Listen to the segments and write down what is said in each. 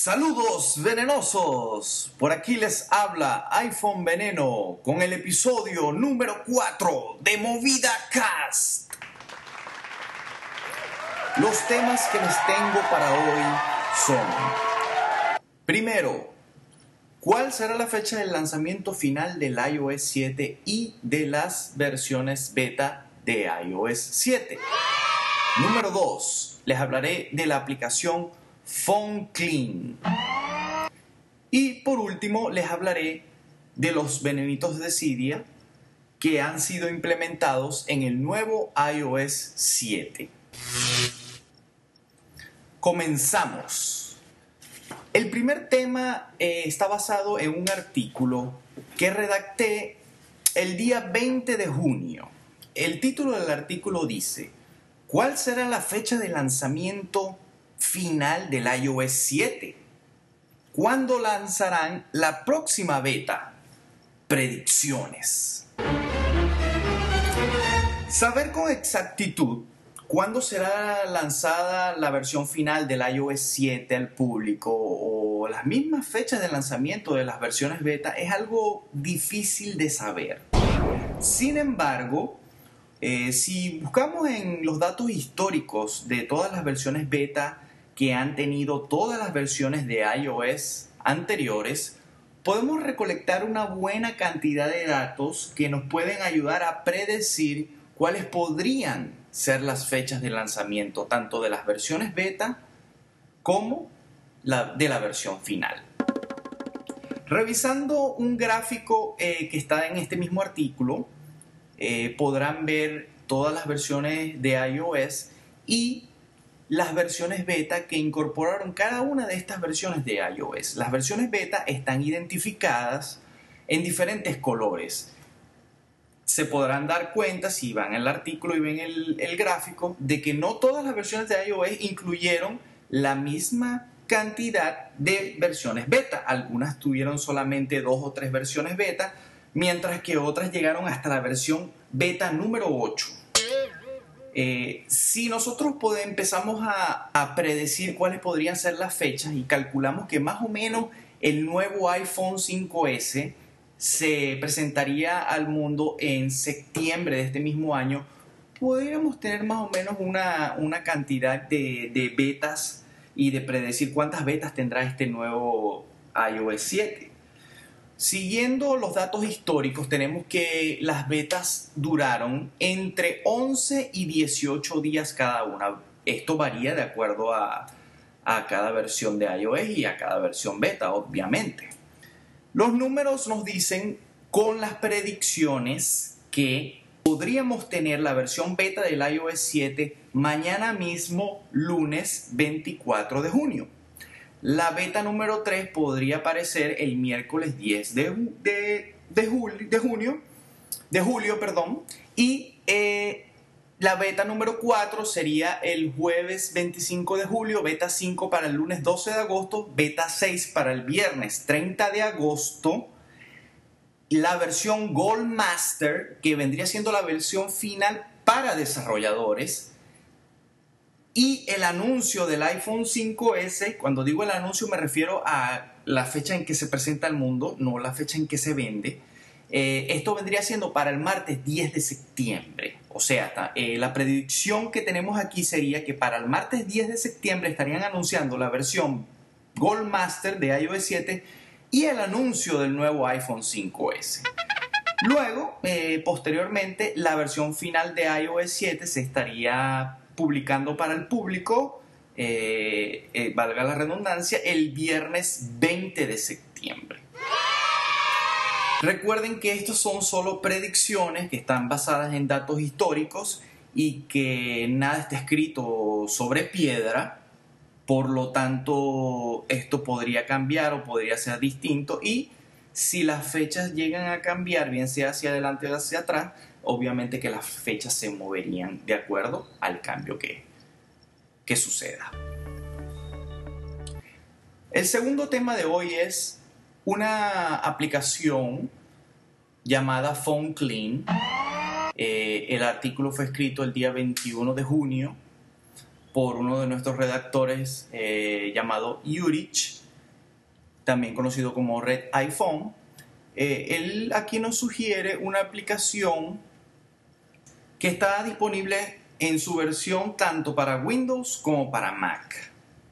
Saludos venenosos, por aquí les habla iPhone Veneno con el episodio número 4 de Movida Cast. Los temas que les tengo para hoy son: primero, ¿cuál será la fecha del lanzamiento final del iOS 7 y de las versiones beta de iOS 7? Número 2, les hablaré de la aplicación Phone Clean. Y por último les hablaré de los venenitos de Cydia que han sido implementados en el nuevo iOS 7. Comenzamos. El primer tema está basado en un artículo que redacté el día 20 de junio. El título del artículo dice: ¿cuál será la fecha de lanzamiento final del iOS 7? ¿Cuándo lanzarán la próxima beta? Predicciones. Saber con exactitud cuándo será lanzada la versión final del iOS 7 al público o las mismas fechas de lanzamiento de las versiones beta es algo difícil de saber. Sin embargo, si buscamos en los datos históricos de todas las versiones beta que han tenido todas las versiones de iOS anteriores, podemos recolectar una buena cantidad de datos que nos pueden ayudar a predecir cuáles podrían ser las fechas de lanzamiento tanto de las versiones beta como de la versión final. Revisando un gráfico que está en este mismo artículo, podrán ver todas las versiones de iOS y las versiones beta que incorporaron cada una de estas versiones de iOS. Las versiones beta están identificadas en diferentes colores. Se podrán dar cuenta, si van al artículo y ven el gráfico, de que no todas las versiones de iOS incluyeron la misma cantidad de versiones beta. Algunas tuvieron solamente 2 o 3 versiones beta, mientras que otras llegaron hasta la versión beta número 8. Si nosotros empezamos a predecir cuáles podrían ser las fechas y calculamos que más o menos el nuevo iPhone 5S se presentaría al mundo en septiembre de este mismo año, podríamos tener más o menos una cantidad de betas y de predecir cuántas betas tendrá este nuevo iOS 7. Siguiendo los datos históricos, tenemos que las betas duraron entre 11 y 18 días cada una. Esto varía de acuerdo a cada versión de iOS y a cada versión beta, obviamente. Los números nos dicen con las predicciones que podríamos tener la versión beta del iOS 7 mañana mismo, lunes 24 de junio. La beta número 3 podría aparecer el miércoles 10 de julio, y la beta número 4 sería el jueves 25 de julio, beta 5 para el lunes 12 de agosto, beta 6 para el viernes 30 de agosto, la versión Gold Master, que vendría siendo la versión final para desarrolladores, y el anuncio del iPhone 5S. Cuando digo el anuncio me refiero a la fecha en que se presenta al mundo, no la fecha en que se vende. Esto vendría siendo para el martes 10 de septiembre. O sea, la predicción que tenemos aquí sería que para el martes 10 de septiembre estarían anunciando la versión Gold Master de iOS 7 y el anuncio del nuevo iPhone 5S. Luego, posteriormente, la versión final de iOS 7 se estaría publicando para el público, valga la redundancia, el viernes 20 de septiembre. Recuerden que estos son solo predicciones que están basadas en datos históricos y que nada está escrito sobre piedra. Por lo tanto, esto podría cambiar o podría ser distinto, y si las fechas llegan a cambiar, bien sea hacia adelante o hacia atrás, obviamente que las fechas se moverían de acuerdo al cambio que suceda. El segundo tema de hoy es una aplicación llamada Phone Clean. El artículo fue escrito el día 21 de junio por uno de nuestros redactores llamado Yurich. también conocido como Red iPhone. Él aquí nos sugiere una aplicación que está disponible en su versión tanto para Windows como para Mac.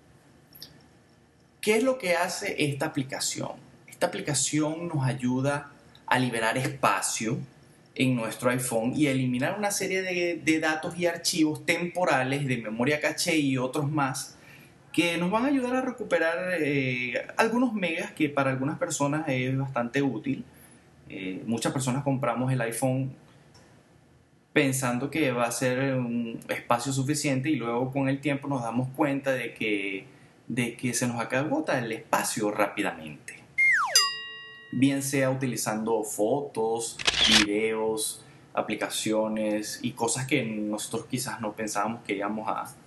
¿Qué es lo que hace esta aplicación? Esta aplicación nos ayuda a liberar espacio en nuestro iPhone y a eliminar una serie de datos y archivos temporales de memoria caché y otros más que nos van a ayudar a recuperar algunos megas que para algunas personas es bastante útil. Muchas personas compramos el iPhone pensando que va a ser un espacio suficiente y luego con el tiempo nos damos cuenta de que se nos agota el espacio rápidamente. Bien sea utilizando fotos, videos, aplicaciones y cosas que nosotros quizás no pensábamos que íbamos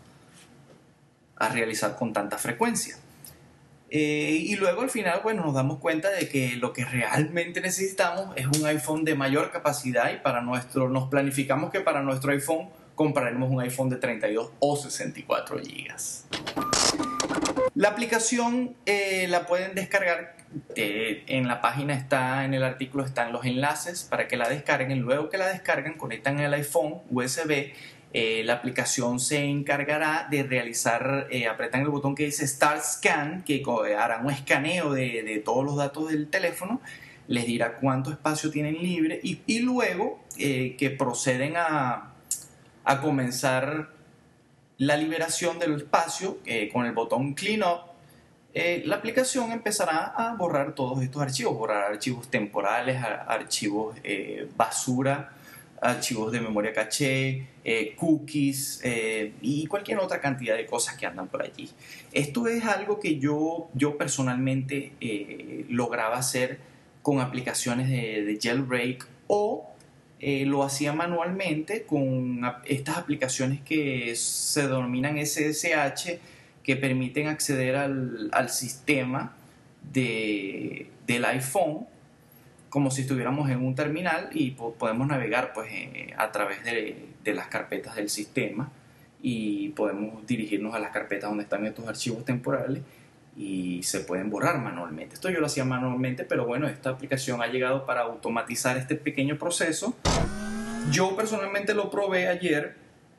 a realizar con tanta frecuencia. Y luego al final, bueno, nos damos cuenta de que lo que realmente necesitamos es un iPhone de mayor capacidad y nos planificamos que para nuestro iPhone compraremos un iPhone de 32 o 64 gigas. La aplicación la pueden descargar, en la página en el artículo están los enlaces para que la descarguen. Luego que la descargan, conectan el iPhone USB. La aplicación se encargará de realizar, apretan el botón que dice Start Scan, que hará un escaneo de todos los datos del teléfono, les dirá cuánto espacio tienen libre y luego que proceden a comenzar la liberación del espacio con el botón Clean Up. La aplicación empezará a borrar todos estos archivos, borrar archivos temporales, archivos basura, archivos de memoria caché, cookies y cualquier otra cantidad de cosas que andan por allí. Esto es algo que yo personalmente lograba hacer con aplicaciones de jailbreak o lo hacía manualmente con estas aplicaciones que se denominan SSH, que permiten acceder al sistema del iPhone como si estuviéramos en un terminal y podemos navegar pues, a través de las carpetas del sistema y podemos dirigirnos a las carpetas donde están estos archivos temporales y se pueden borrar manualmente. Esto yo lo hacía manualmente, pero bueno, esta aplicación ha llegado para automatizar este pequeño proceso. Yo personalmente lo probé ayer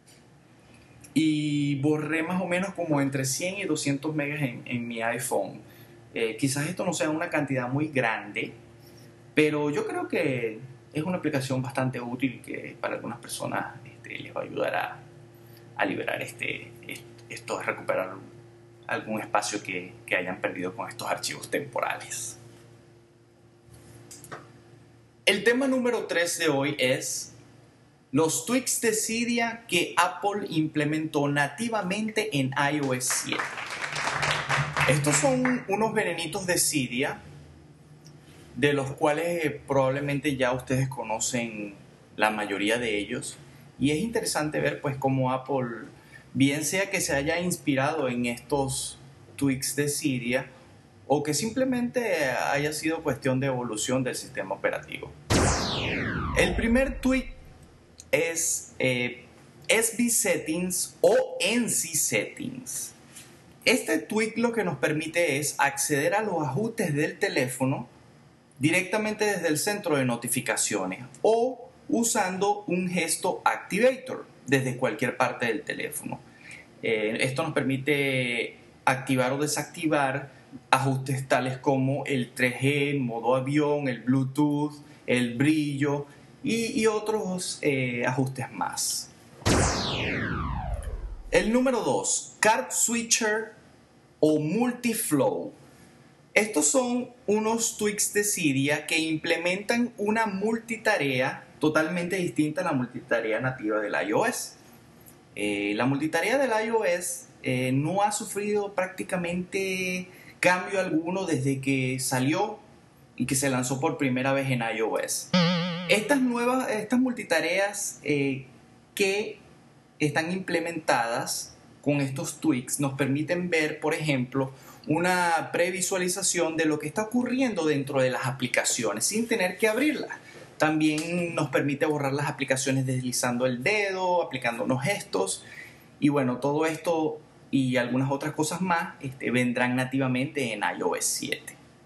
y borré más o menos como entre 100 y 200 megas en mi iPhone. Quizás esto no sea una cantidad muy grande, pero yo creo que es una aplicación bastante útil que para algunas personas les va a ayudar a liberar a recuperar algún espacio que hayan perdido con estos archivos temporales. El tema número 3 de hoy es los tweaks de Cydia que Apple implementó nativamente en iOS 7. Estos son unos venenitos de Cydia, de los cuales probablemente ya ustedes conocen la mayoría de ellos. Y es interesante ver pues cómo Apple, bien sea que se haya inspirado en estos tweaks de Cydia o que simplemente haya sido cuestión de evolución del sistema operativo. El primer tweak es SB Settings o NC Settings. Este tweak lo que nos permite es acceder a los ajustes del teléfono directamente desde el centro de notificaciones o usando un gesto activator desde cualquier parte del teléfono. Esto nos permite activar o desactivar ajustes tales como el 3G, el modo avión, el Bluetooth, el brillo y otros ajustes más. El número 2, Card Switcher o Multiflow. Estos son unos tweaks de Cydia que implementan una multitarea totalmente distinta a la multitarea nativa del iOS. La multitarea del iOS no ha sufrido prácticamente cambio alguno desde que salió y que se lanzó por primera vez en iOS. Estas multitareas que están implementadas con estos tweaks nos permiten ver, por ejemplo, una previsualización de lo que está ocurriendo dentro de las aplicaciones sin tener que abrirlas. También nos permite borrar las aplicaciones deslizando el dedo, aplicando unos gestos. Y bueno, todo esto y algunas otras cosas más vendrán nativamente en iOS 7.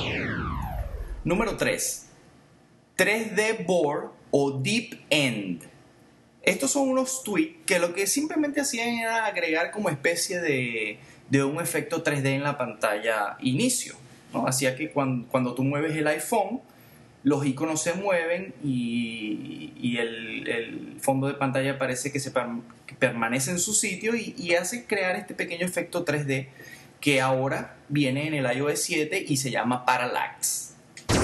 Número 3. 3D Board o Deep End. Estos son unos tweaks que lo que simplemente hacían era agregar como especie de un efecto 3D en la pantalla inicio, ¿no? Hacía que cuando tú mueves el iPhone, los iconos se mueven y el fondo de pantalla parece que que permanece en su sitio y hace crear este pequeño efecto 3D que ahora viene en el iOS 7 y se llama Parallax.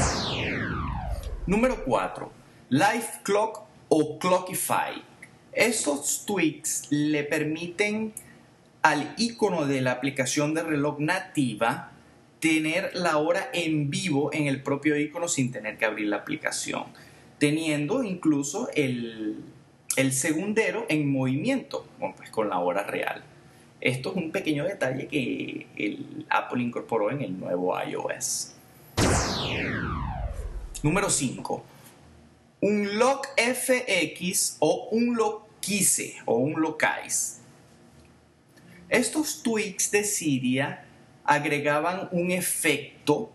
Número 4. Live Clock o Clockify. Estos tweaks le permiten al icono de la aplicación de reloj nativa tener la hora en vivo en el propio icono sin tener que abrir la aplicación, teniendo incluso el segundero en movimiento, bueno, pues con la hora real. Esto es un pequeño detalle que el Apple incorporó en el nuevo iOS. Número 5. Un lock FX o un lockise o un lockise. Estos tweaks de Cydia agregaban un efecto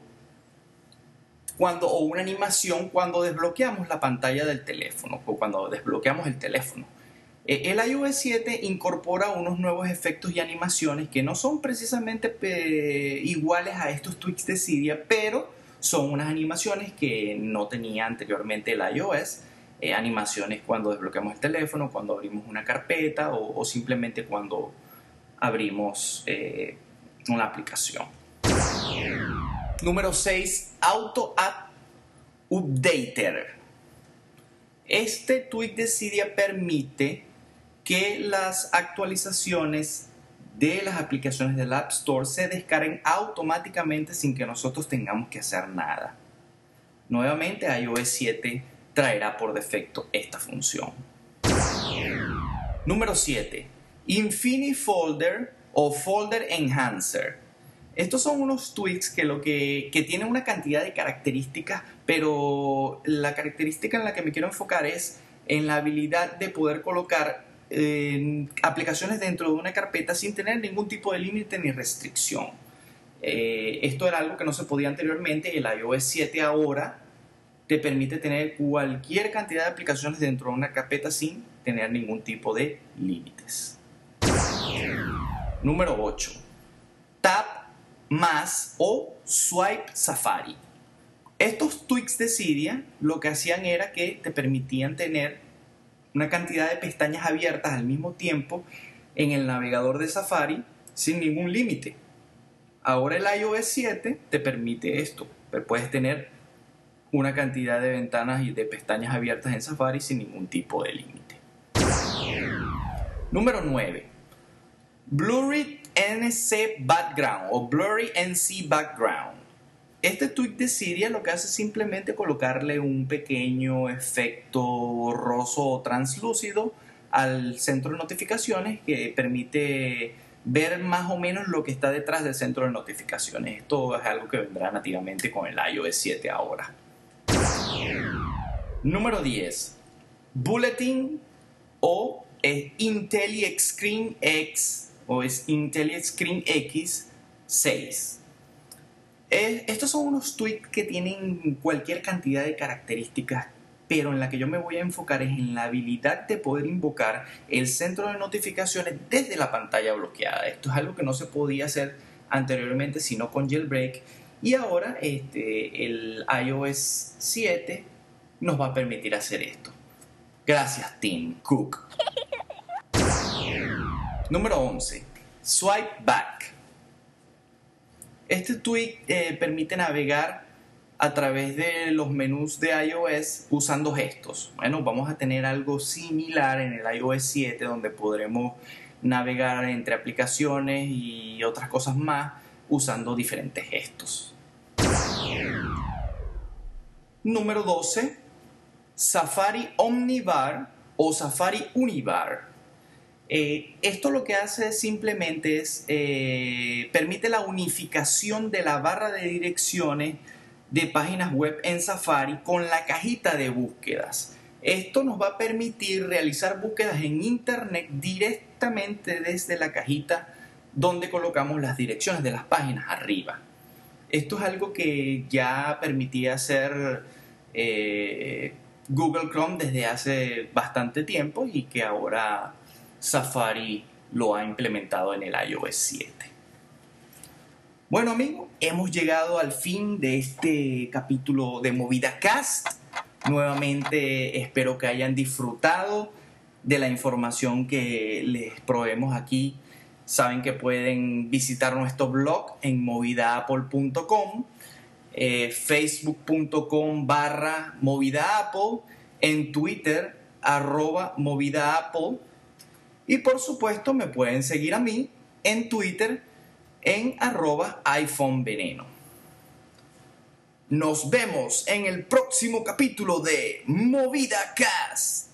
o una animación cuando desbloqueamos la pantalla del teléfono o cuando desbloqueamos el teléfono. El iOS 7 incorpora unos nuevos efectos y animaciones que no son precisamente iguales a estos tweaks de Cydia, pero son unas animaciones que no tenía anteriormente el iOS. Animaciones cuando desbloqueamos el teléfono, cuando abrimos una carpeta o simplemente cuando abrimos una aplicación. Número 6. Auto App Updater. Este tweak de Cydia permite que las actualizaciones de las aplicaciones del App Store se descarguen automáticamente sin que nosotros tengamos que hacer nada. Nuevamente, iOS 7 traerá por defecto esta función. Número 7. Infinity Folder o Folder Enhancer. Estos son unos tweaks que tienen una cantidad de características, pero la característica en la que me quiero enfocar es en la habilidad de poder colocar aplicaciones dentro de una carpeta sin tener ningún tipo de límite ni restricción. Esto era algo que no se podía anteriormente. El iOS 7 ahora te permite tener cualquier cantidad de aplicaciones dentro de una carpeta sin tener ningún tipo de límites. Número 8. Tap más o Swipe Safari. Estos tweaks de Cydia lo que hacían era que te permitían tener una cantidad de pestañas abiertas al mismo tiempo en el navegador de Safari sin ningún límite. Ahora el iOS 7 te permite esto. Puedes tener una cantidad de ventanas y de pestañas abiertas en Safari sin ningún tipo de límite. Número 9. Blurry NC Background o Blurry NC Background. Este tweak de Cydia lo que hace es simplemente colocarle un pequeño efecto borroso o translúcido al centro de notificaciones que permite ver más o menos lo que está detrás del centro de notificaciones. Esto es algo que vendrá nativamente con el iOS 7 ahora. Número 10. Bulletin o IntelliScreen X o es IntelliScreen X 6. Estos son unos tweaks que tienen cualquier cantidad de características, pero en la que yo me voy a enfocar es en la habilidad de poder invocar el centro de notificaciones desde la pantalla bloqueada. Esto es algo que no se podía hacer anteriormente sino con jailbreak, y ahora el iOS 7 nos va a permitir hacer esto. Gracias, Tim Cook. Número 11. Swipe Back. Este tweak permite navegar a través de los menús de iOS usando gestos. Bueno, vamos a tener algo similar en el iOS 7 donde podremos navegar entre aplicaciones y otras cosas más usando diferentes gestos. Número 12. Safari Omnibar o Safari Unibar. Esto lo que hace simplemente es permite la unificación de la barra de direcciones de páginas web en Safari con la cajita de búsquedas. Esto nos va a permitir realizar búsquedas en internet directamente desde la cajita donde colocamos las direcciones de las páginas arriba. Esto es algo que ya permitía hacer Google Chrome desde hace bastante tiempo y que ahora Safari lo ha implementado en el iOS 7. Bueno, amigos, hemos llegado al fin de este capítulo de Movida Cast. Nuevamente espero que hayan disfrutado de la información que les proveemos aquí. Saben que pueden visitar nuestro blog en movidaapple.com, facebook.com/movidaapple, en Twitter @movidaapple, y por supuesto me pueden seguir a mí en Twitter en @iPhoneVeneno. Nos vemos en el próximo capítulo de Movida Cast.